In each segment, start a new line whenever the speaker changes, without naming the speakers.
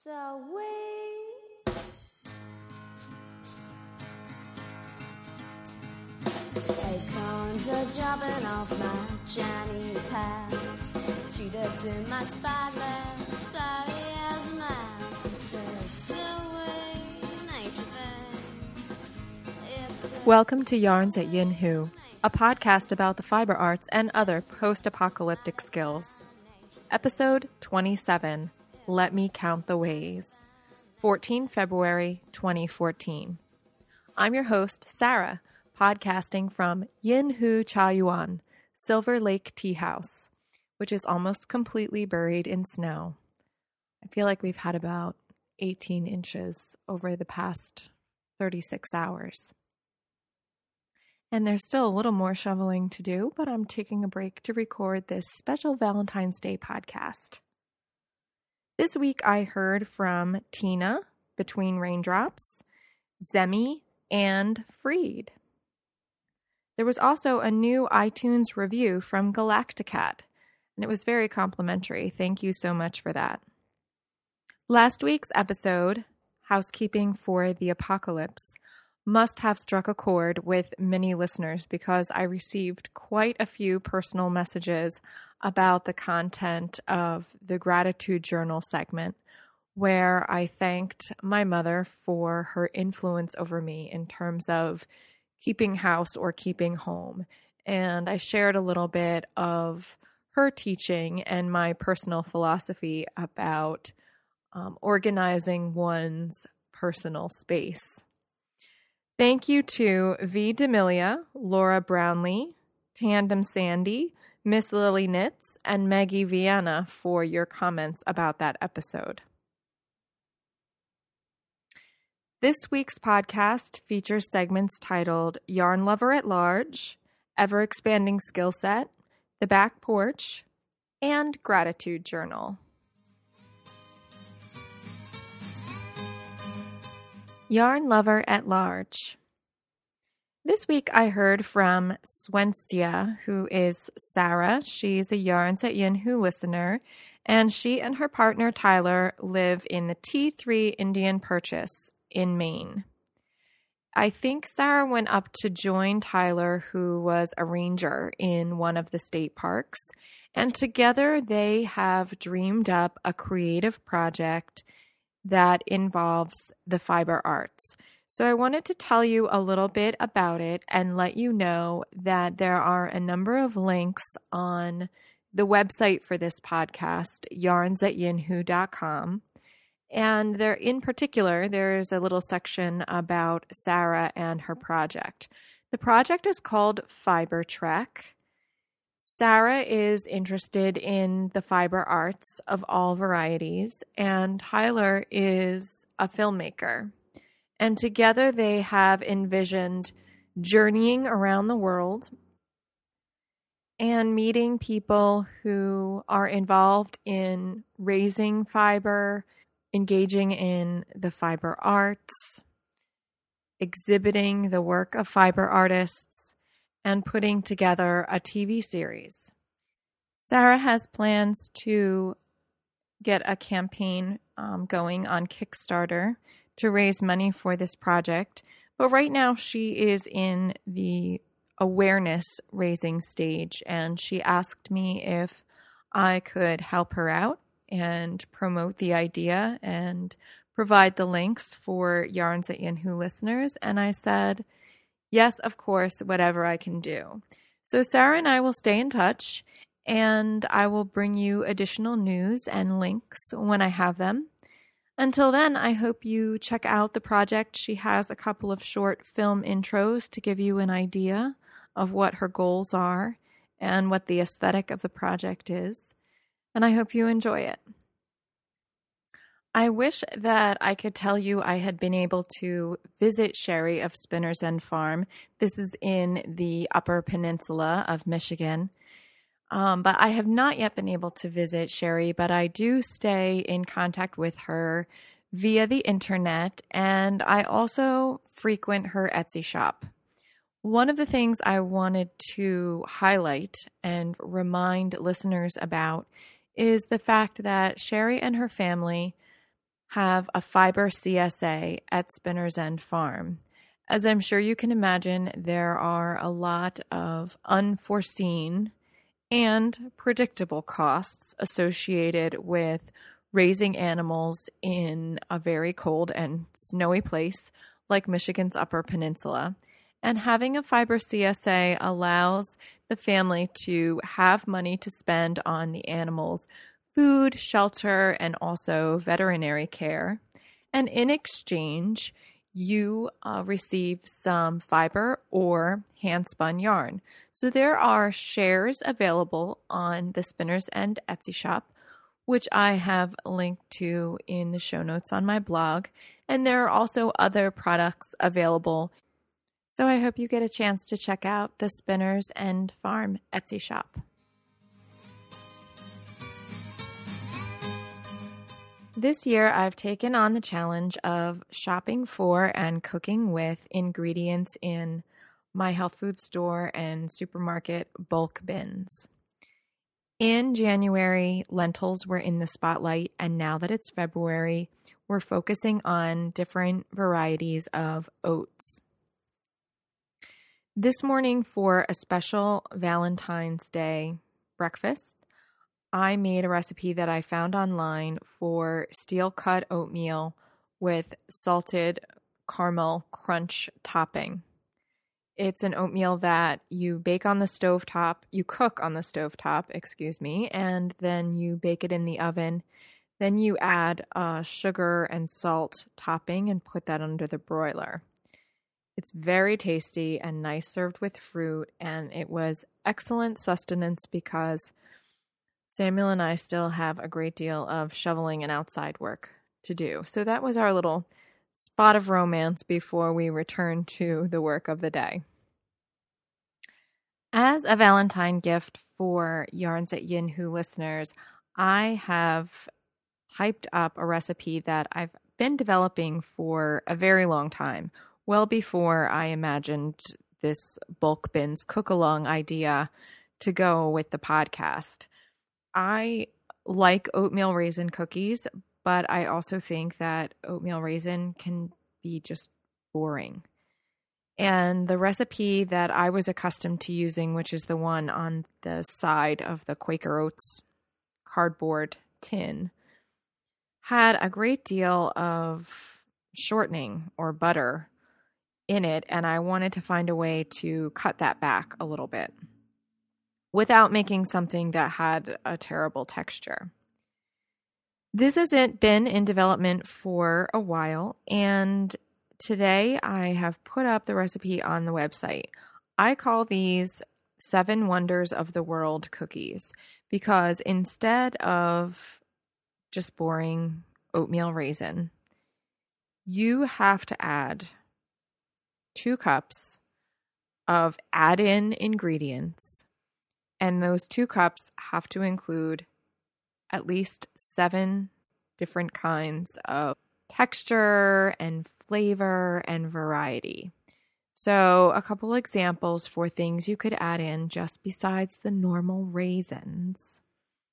So acorns are dropping off my Chinese house. Two ducks in my spyglass, fiery as a mouse. It's a silly nature thing.
Welcome to Yarns at Yin Hu, a podcast about the fiber arts and other post-apocalyptic skills. Episode 27, Let Me Count the Ways, 14 February 2014. I'm your host, Sarah, podcasting from Yin Hu Cha Yuan, Silver Lake Tea House, which is almost completely buried in snow. I feel like we've had about 18 inches over the past 36 hours. And there's still a little more shoveling to do, but I'm taking a break to record this special Valentine's Day podcast. This week I heard from Tina, Between Raindrops, Zemi, and Freed. There was also a new iTunes review from Galacticat, and it was very complimentary. Thank you so much for that. Last week's episode, Housekeeping for the Apocalypse, must have struck a chord with many listeners because I received quite a few personal messages about the content of the Gratitude Journal segment, where I thanked my mother for her influence over me in terms of keeping house or keeping home. And I shared a little bit of her teaching and my personal philosophy about organizing one's personal space. Thank you to V. D'Amelia, Laura Brownlee, Tandem Sandy, Miss Lily Knits, and Maggie Vienna for your comments about that episode. This week's podcast features segments titled Yarn Lover at Large, Ever Expanding Skill Set, The Back Porch, and Gratitude Journal. Yarn Lover at Large. This week I heard from Swenstia, who is Sarah. She's a Yarns at Yin Hu listener, and she and her partner Tyler live in the T3 Indian Purchase in Maine. I think Sarah went up to join Tyler, who was a ranger in one of the state parks, and together they have dreamed up a creative project that involves the fiber arts. So I wanted to tell you a little bit about it and let you know that there are a number of links on the website for this podcast, yarnsatyinhu.com. And there, in particular, there's a little section about Sarah and her project. The project is called Fiber Trek. Sarah is interested in the fiber arts of all varieties, and Tyler is a filmmaker. And together they have envisioned journeying around the world and meeting people who are involved in raising fiber, engaging in the fiber arts, exhibiting the work of fiber artists, and putting together a TV series. Sarah has plans to get a campaign going on Kickstarter to raise money for this project, but right now she is in the awareness raising stage, and she asked me if I could help her out and promote the idea and provide the links for Yarns at Yin Hu listeners, and I said, yes, of course, whatever I can do. So Sarah and I will stay in touch, and I will bring you additional news and links when I have them. Until then, I hope you check out the project. She has a couple of short film intros to give you an idea of what her goals are and what the aesthetic of the project is, and I hope you enjoy it. I wish that I could tell you I had been able to visit Sherry of Spinner's End Farm. This is in the Upper Peninsula of Michigan. But I have not yet been able to visit Sherry, but I do stay in contact with her via the internet, and I also frequent her Etsy shop. One of the things I wanted to highlight and remind listeners about is the fact that Sherry and her family have a fiber CSA at Spinner's End Farm. As I'm sure you can imagine, there are a lot of unforeseen and predictable costs associated with raising animals in a very cold and snowy place like Michigan's Upper Peninsula. And having a fiber CSA allows the family to have money to spend on the animals' food, shelter, and also veterinary care. And in exchange, you receive some fiber or hand-spun yarn. So there are shares available on the Spinner's End Etsy shop, which I have linked to in the show notes on my blog. And there are also other products available. So I hope you get a chance to check out the Spinner's End Farm Etsy shop. This year, I've taken on the challenge of shopping for and cooking with ingredients in my health food store and supermarket bulk bins. In January, lentils were in the spotlight, and now that it's February, we're focusing on different varieties of oats. This morning, for a special Valentine's Day breakfast, I made a recipe that I found online for steel-cut oatmeal with salted caramel crunch topping. It's an oatmeal that you bake on the stovetop, you cook on the stovetop, and then you bake it in the oven. Then you add sugar and salt topping and put that under the broiler. It's very tasty and nice served with fruit, and it was excellent sustenance because Samuel and I still have a great deal of shoveling and outside work to do. So that was our little spot of romance before we return to the work of the day. As a Valentine gift for Yarns at Yin Hu listeners, I have typed up a recipe that I've been developing for a very long time, well before I imagined this bulk bins cook-along idea to go with the podcast. I like oatmeal raisin cookies, but I also think that oatmeal raisin can be just boring. And the recipe that I was accustomed to using, which is the one on the side of the Quaker Oats cardboard tin, had a great deal of shortening or butter in it, and I wanted to find a way to cut that back a little bit without making something that had a terrible texture. This hasn't been in development for a while, and today I have put up the recipe on the website. I call these 7 Wonders of the World cookies because instead of just boring oatmeal raisin, you have to add 2 cups of add-in ingredients. And those 2 cups have to include at least 7 different kinds of texture and flavor and variety. So a couple examples for things you could add in just besides the normal raisins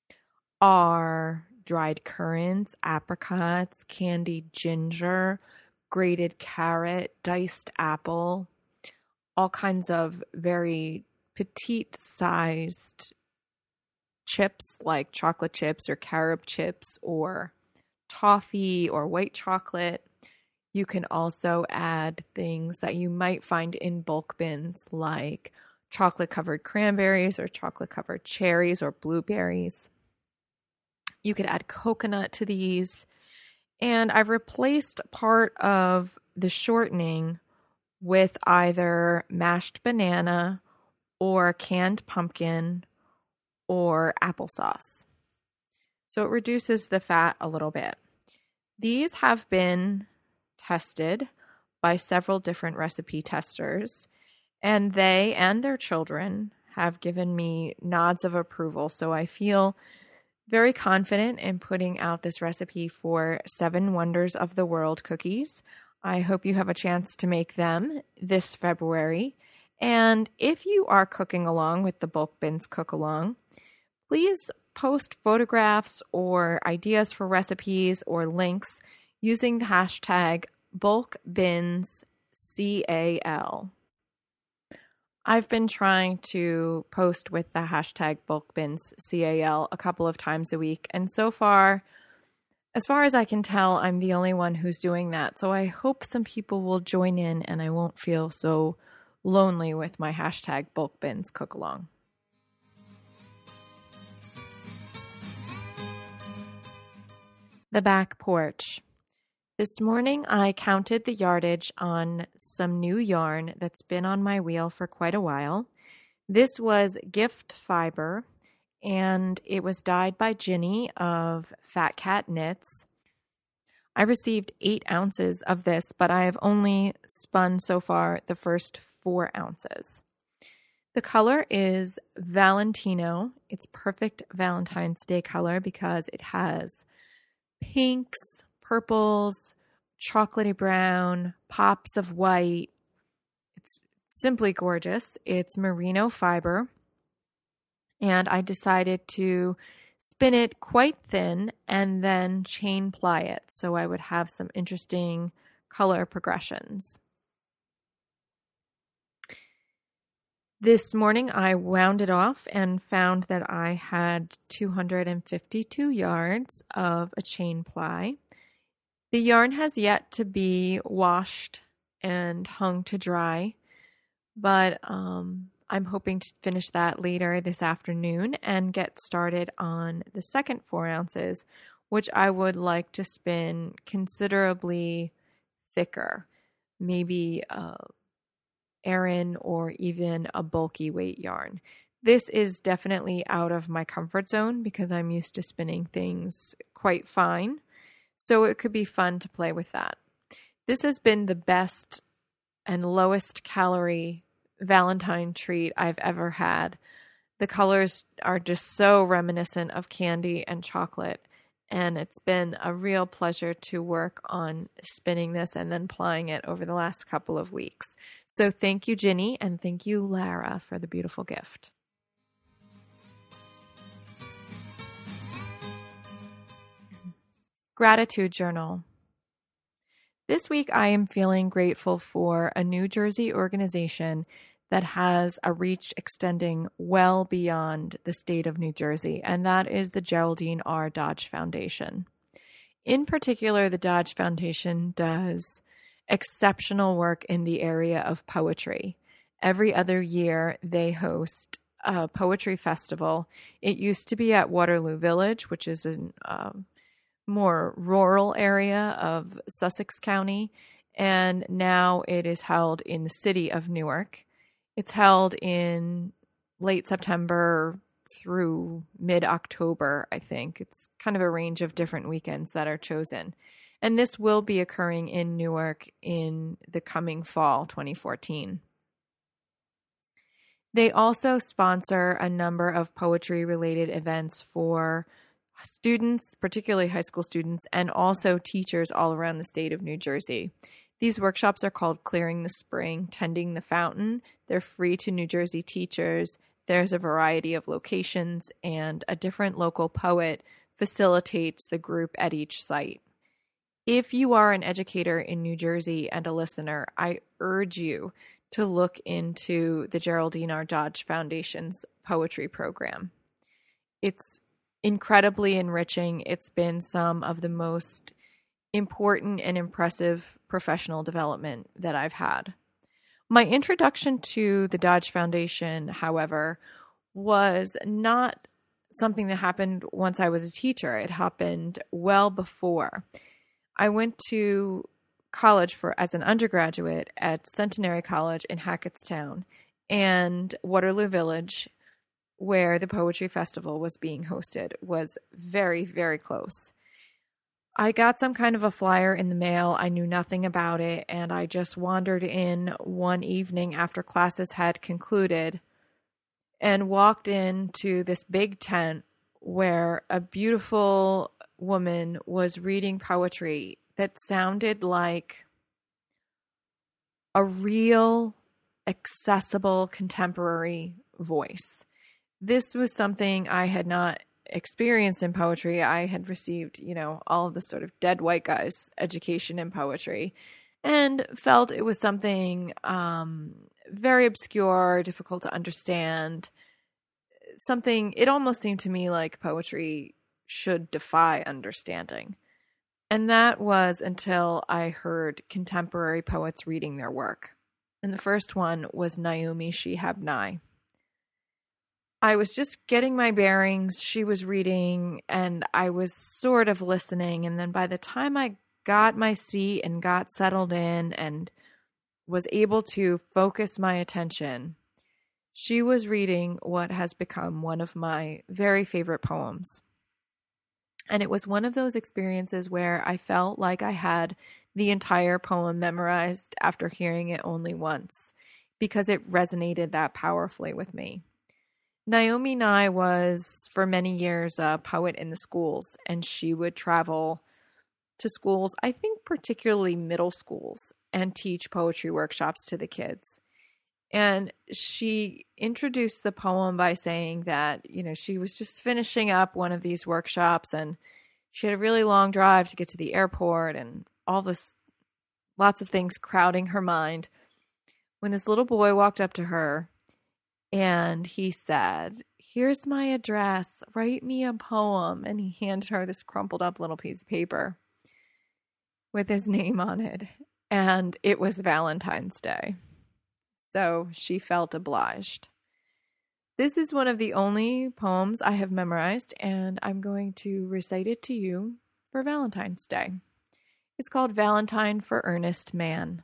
are dried currants, apricots, candied ginger, grated carrot, diced apple, all kinds of very petite-sized chips like chocolate chips or carob chips or toffee or white chocolate. You can also add things that you might find in bulk bins like chocolate-covered cranberries or chocolate-covered cherries or blueberries. You could add coconut to these. And I've replaced part of the shortening with either mashed banana or canned pumpkin or applesauce. So it reduces the fat a little bit. These have been tested by several different recipe testers, and they and their children have given me nods of approval. So I feel very confident in putting out this recipe for 7 Wonders of the World cookies. I hope you have a chance to make them this February. And if you are cooking along with the Bulk Bins Cook Along, please post photographs or ideas for recipes or links using the hashtag bulkbinscal. I've been trying to post with the hashtag bulkbinscal a couple of times a week, and so far, as far as I can tell, I'm the only one who's doing that. So I hope some people will join in and I won't feel so lonely with my hashtag bulkbinscookalong. The back porch. This morning I counted the yardage on some new yarn that's been on my wheel for quite a while. This was Gift Fiber, and it was dyed by Ginny of Fat Cat Knits. I received 8 ounces of this, but I have only spun so far the first 4 ounces. The color is Valentino. It's perfect Valentine's Day color because it has pinks, purples, chocolatey brown, pops of white. It's simply gorgeous. It's merino fiber. And I decided to spin it quite thin and then chain ply it so I would have some interesting color progressions. This morning I wound it off and found that I had 252 yards of a chain ply. The yarn has yet to be washed and hung to dry, but I'm hoping to finish that later this afternoon and get started on the second 4 ounces, which I would like to spin considerably thicker, maybe Aran or even a bulky weight yarn. This is definitely out of my comfort zone because I'm used to spinning things quite fine, so it could be fun to play with that. This has been the best and lowest calorie Valentine treat I've ever had. The colors are just so reminiscent of candy and chocolate, and it's been a real pleasure to work on spinning this and then plying it over the last couple of weeks. So thank you, Ginny, and thank you, Lara, for the beautiful gift. Gratitude Journal. This week I am feeling grateful for a New Jersey organization that has a reach extending well beyond the state of New Jersey, and that is the Geraldine R. Dodge Foundation. In particular, the Dodge Foundation does exceptional work in the area of poetry. Every other year, they host a poetry festival. It used to be at Waterloo Village, which is a more rural area of Sussex County, and now it is held in the city of Newark. It's held in late September through mid-October, I think. It's kind of a range of different weekends that are chosen. And this will be occurring in Newark in the coming fall, 2014. They also sponsor a number of poetry-related events for students, particularly high school students, and also teachers all around the state of New Jersey. These workshops are called Clearing the Spring, Tending the Fountain. They're free to New Jersey teachers. There's a variety of locations, and a different local poet facilitates the group at each site. If you are an educator in New Jersey and a listener, I urge you to look into the Geraldine R. Dodge Foundation's poetry program. It's incredibly enriching. It's been some of the most important and impressive professional development that I've had. My introduction to the Dodge Foundation, however, was not something that happened once I was a teacher. It happened well before. I went to college as an undergraduate at Centenary College in Hackettstown and Waterloo Village, where the Poetry Festival was being hosted, was very, very close. I got some kind of a flyer in the mail. I knew nothing about it, and I just wandered in one evening after classes had concluded and walked into this big tent where a beautiful woman was reading poetry that sounded like a real, accessible, contemporary voice. This was something I had not experience in poetry. I had received, all of the sort of dead white guys education in poetry and felt it was something very obscure, difficult to understand. It almost seemed to me like poetry should defy understanding. And that was until I heard contemporary poets reading their work. And the first one was Naomi Shihab Nye. I was just getting my bearings. She was reading, and I was sort of listening. And then by the time I got my seat and got settled in and was able to focus my attention, she was reading what has become one of my very favorite poems. And it was one of those experiences where I felt like I had the entire poem memorized after hearing it only once, because it resonated that powerfully with me. Naomi Nye was, for many years, a poet in the schools, and she would travel to schools, I think particularly middle schools, and teach poetry workshops to the kids. And she introduced the poem by saying that, she was just finishing up one of these workshops, and she had a really long drive to get to the airport, and lots of things crowding her mind, when this little boy walked up to her and he said, "Here's my address, write me a poem." And he handed her this crumpled up little piece of paper with his name on it. And it was Valentine's Day. So she felt obliged. This is one of the only poems I have memorized, and I'm going to recite it to you for Valentine's Day. It's called Valentine for Earnest Man.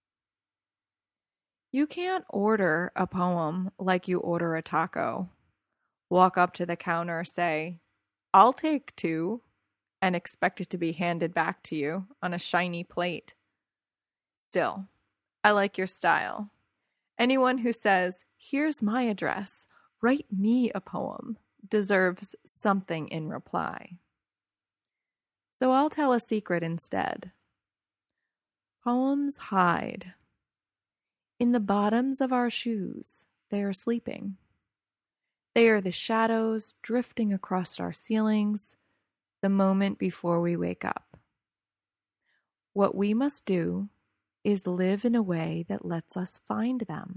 You can't order a poem like you order a taco. Walk up to the counter, say, "I'll take 2, and expect it to be handed back to you on a shiny plate. Still, I like your style. Anyone who says, "Here's my address, write me a poem," deserves something in reply. So I'll tell a secret instead. Poems hide. In the bottoms of our shoes, they are sleeping. They are the shadows drifting across our ceilings the moment before we wake up. What we must do is live in a way that lets us find them.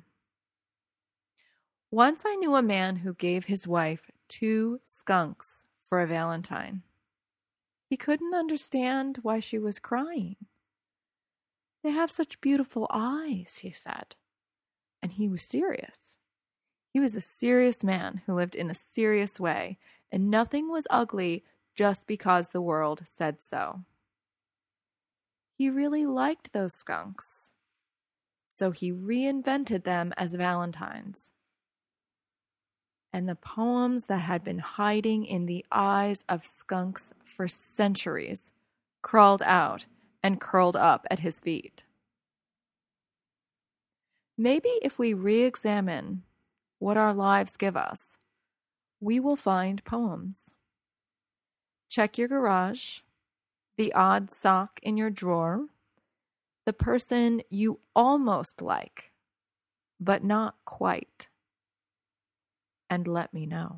Once I knew a man who gave his wife 2 skunks for a Valentine. He couldn't understand why she was crying. "They have such beautiful eyes," he said. And he was serious. He was a serious man who lived in a serious way, and nothing was ugly just because the world said so. He really liked those skunks, so he reinvented them as Valentines. And the poems that had been hiding in the eyes of skunks for centuries crawled out and curled up at his feet. Maybe if we re-examine what our lives give us, we will find poems. Check your garage, the odd sock in your drawer, the person you almost like, but not quite, and let me know.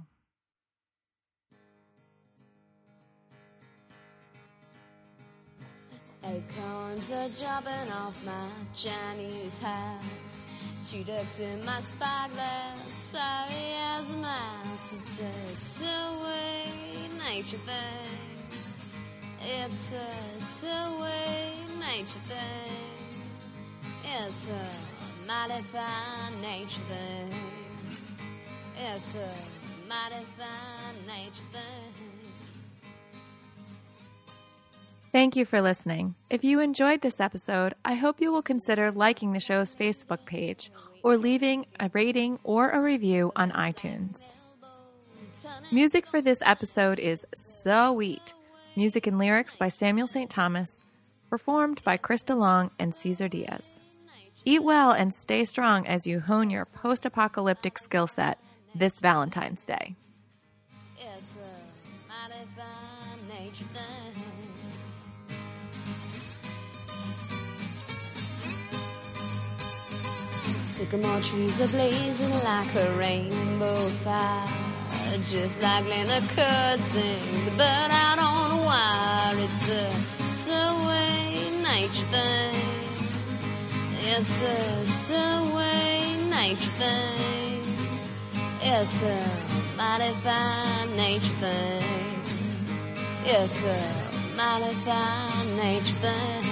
Acorns are dropping off my Chinese house. 2 ducks in my spyglass, fiery as a mouse. It's a silly nature thing. It's a silly nature thing. It's a mighty fine nature thing. It's a mighty fine nature thing.
Thank you for listening. If you enjoyed this episode, I hope you will consider liking the show's Facebook page or leaving a rating or a review on iTunes. Music for this episode is Sweet. Music and lyrics by Samuel St. Thomas, performed by Chris DeLong and Cesar Diaz. Eat well and stay strong as you hone your post-apocalyptic skill set this Valentine's Day.
It's a mighty fine nature thing. Sycamore trees are blazing like a rainbow fire. just like Linda Curd sings, but out on a wire. It's a subway nature thing. It's a subway nature thing. It's a mighty fine nature thing. It's a mighty fine nature thing.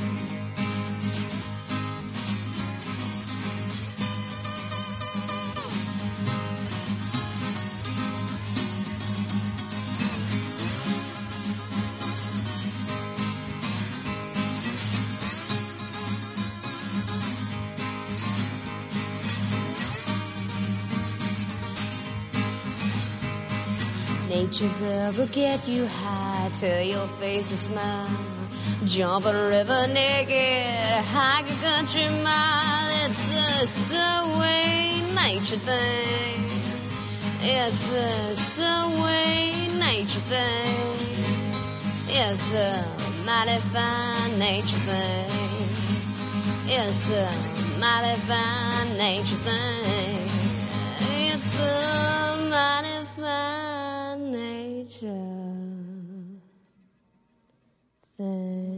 Nature's ever get you high till your face a smile. Jump a river naked, hike a country mile. It's a subway nature thing. It's a subway nature thing. It's a mighty fine nature thing. It's a mighty fine nature thing. It's a mighty fine nature thing.